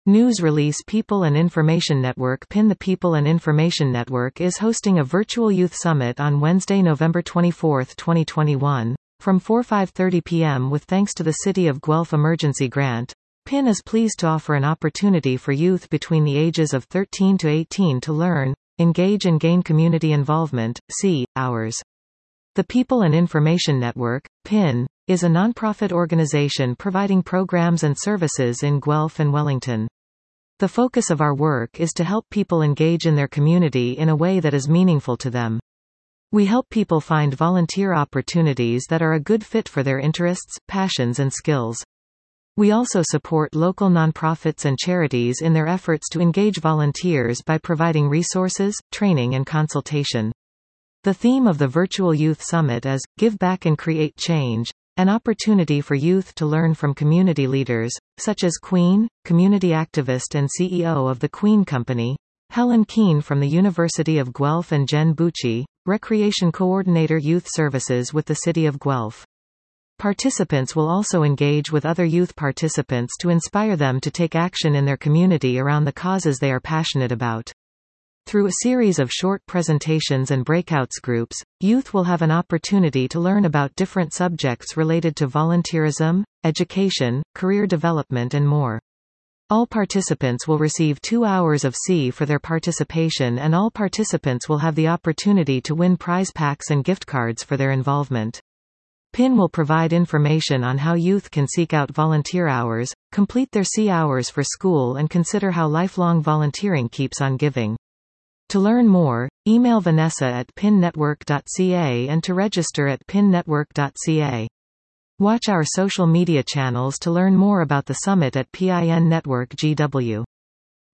News release People and Information Network PIN. The People and Information Network is hosting a virtual youth summit on Wednesday, November 24, 2021, from 5:30 p.m. with thanks to the City of Guelph Emergency Grant. PIN is pleased to offer an opportunity for youth between the ages of 13 to 18 to learn, engage and gain community involvement. Hours. The People and Information Network, PIN, is a nonprofit organization providing programs and services in Guelph and Wellington. The focus of our work is to help people engage in their community in a way that is meaningful to them. We help people find volunteer opportunities that are a good fit for their interests, passions and skills. We also support local nonprofits and charities in their efforts to engage volunteers by providing resources, training and consultation. The theme of the Virtual Youth Summit is, Give Back and Create Change, an opportunity for youth to learn from community leaders, such as Queen, community activist and CEO of the Queen Company, Helen Keane from the University of Guelph and Jen Bucci, Recreation Coordinator Youth Services with the City of Guelph. Participants will also engage with other youth participants to inspire them to take action in their community around the causes they are passionate about. Through a series of short presentations and breakouts groups, youth will have an opportunity to learn about different subjects related to volunteerism, education, career development and more. All participants will receive 2 hours of C for their participation, and all participants will have the opportunity to win prize packs and gift cards for their involvement. PIN will provide information on how youth can seek out volunteer hours, complete their C hours for school and consider how lifelong volunteering keeps on giving. To learn more, email Vanessa at pinnetwork.ca and to register at pinnetwork.ca. Watch our social media channels to learn more about the summit at PIN Network GW.